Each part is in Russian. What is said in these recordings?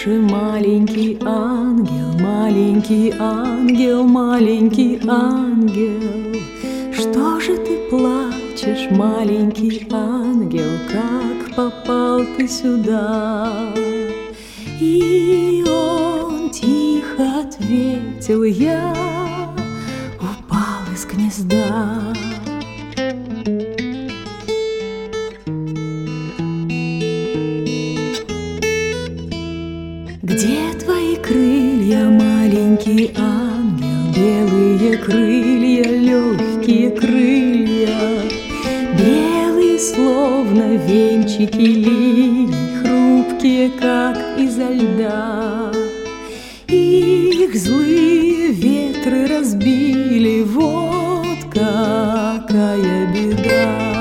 тише, маленький ангел, маленький ангел, маленький ангел. Что же ты плачешь, маленький ангел, как попал ты сюда? И он тихо ответил: я упал из гнезда. Где твои крылья, маленький ангел? Белые крылья, легкие крылья, белые, словно венчики лилий, хрупкие, как изо льда. Их злые ветры разбили, вот какая беда.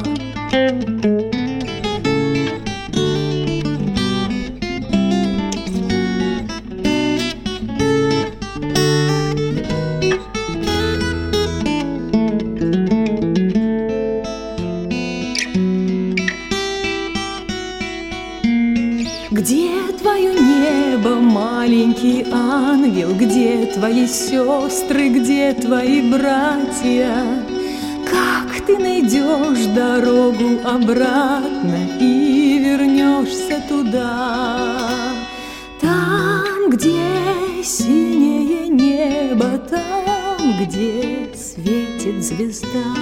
Где твое небо, маленький ангел? Где твои сестры, где твои братья? Как ты найдешь дорогу обратно и вернешься туда? Там, где синее небо, там, где светит звезда.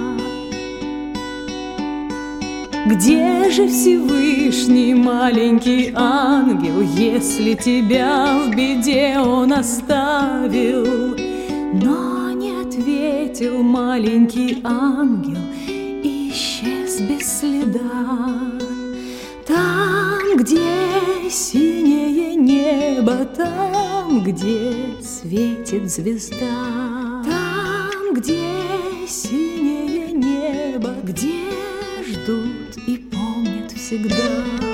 Где же Всевышний, маленький ангел, если тебя в беде он оставил? Но не ответил маленький ангел, исчез без следа. Там, где синее небо, там, где светит звезда. Там, где синее небо, где ждут и помнят всегда.